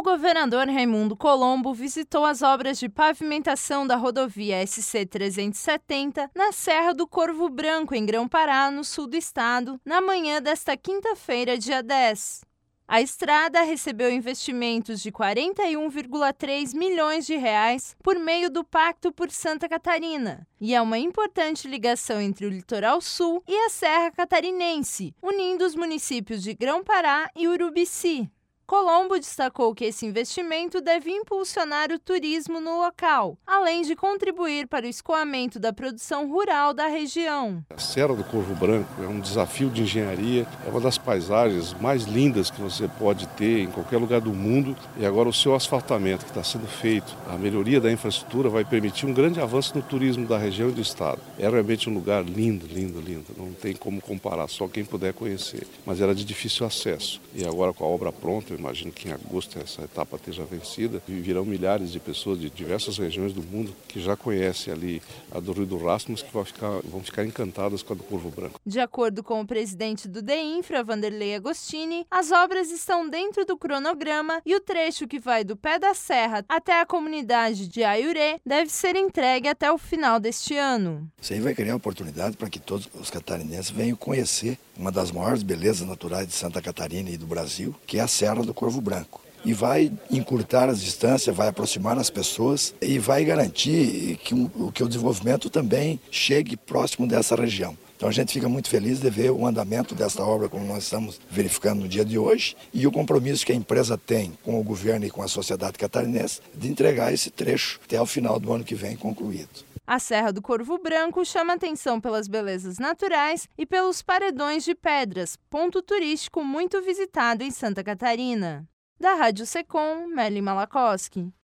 governador Raimundo Colombo visitou as obras de pavimentação da rodovia SC-370 na Serra do Corvo Branco, em Grão-Pará, no sul do estado, na manhã desta quinta-feira, dia 10. A estrada recebeu investimentos de R$ 41,3 milhões por meio do Pacto por Santa Catarina e é uma importante ligação entre o litoral sul e a Serra Catarinense, unindo os municípios de Grão-Pará e Urubici. Colombo destacou que esse investimento deve impulsionar o turismo no local, além de contribuir para o escoamento da produção rural da região. A Serra do Corvo Branco é um desafio de engenharia, é uma das paisagens mais lindas que você pode ter em qualquer lugar do mundo. E agora o seu asfaltamento que está sendo feito, a melhoria da infraestrutura vai permitir um grande avanço no turismo da região e do estado. É realmente um lugar lindo, lindo, lindo. Não tem como comparar, só quem puder conhecer. Mas era de difícil acesso. E agora com a obra pronta, eu imagino que em agosto essa etapa esteja vencida e virão milhares de pessoas de diversas regiões do mundo que já conhecem ali a do Rio do Rastro, mas que vão ficar encantadas com a do Corvo Branco. De acordo com o presidente do DEINFRA, Vanderlei Agostini, as obras estão dentro do cronograma e o trecho que vai do pé da serra até a comunidade de Aiurê deve ser entregue até o final deste ano. Isso aí vai criar oportunidade para que todos os catarinenses venham conhecer uma das maiores belezas naturais de Santa Catarina e do Brasil, que é a Serra do Corvo Branco. E vai encurtar as distâncias, vai aproximar as pessoas e vai garantir que o desenvolvimento também chegue próximo dessa região. Então a gente fica muito feliz de ver o andamento dessa obra como nós estamos verificando no dia de hoje e o compromisso que a empresa tem com o governo e com a sociedade catarinense de entregar esse trecho até o final do ano que vem concluído. A Serra do Corvo Branco chama atenção pelas belezas naturais e pelos paredões de pedras, ponto turístico muito visitado em Santa Catarina. Da Rádio Secom, Meli Malakoski.